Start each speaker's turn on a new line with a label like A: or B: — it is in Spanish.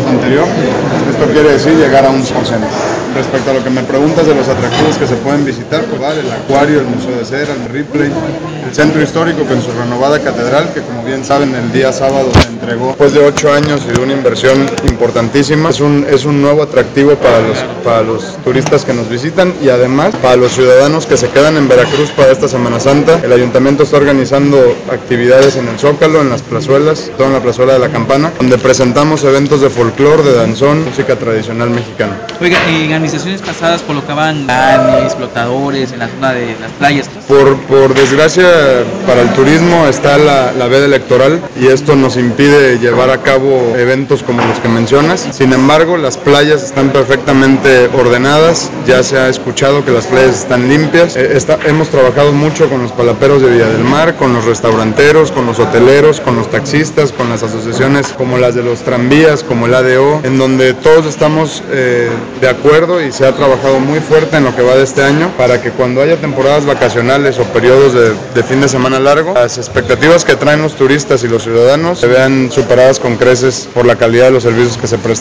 A: anterior. Esto quiere decir llegar a un 1%. Respecto a lo que me preguntas de los atractivos que se pueden visitar, pues vale, el acuario, el Museo de Cera, el Ripley, el Centro Histórico con su renovada catedral, que como bien saben el día sábado se entregó después de 8 años y de una inversión importantísima. Es un nuevo atractivo para los turistas que nos visitan y además para los ciudadanos que se quedan en Veracruz para esta Semana Santa. El ayuntamiento está organizando actividades en el Zócalo, en las plazuelas, toda en la plazuela de la Campana, donde presentamos eventos de folclore, de danzón, música tradicional mexicana.
B: Oiga, en administraciones pasadas colocaban canes, flotadores en la zona de las playas.
A: Por desgracia para el turismo está la veda electoral y esto nos impide llevar a cabo eventos como los que mencionas. Sin embargo, las playas están perfectamente ordenadas, ya se ha escuchado que las playas están limpias. Hemos trabajado mucho con los palaperos de Villa del Mar, con los restauranteros, con los hoteleros, con los taxistas, con las asociaciones como las de los tranvías, como el ADO, en donde todos estamos de acuerdo y se ha trabajado muy fuerte en lo que va de este año para que cuando haya temporadas vacacionales o periodos de fin de semana largo, las expectativas que traen los turistas y los ciudadanos se vean superadas con creces por la calidad de los servicios que se prestan.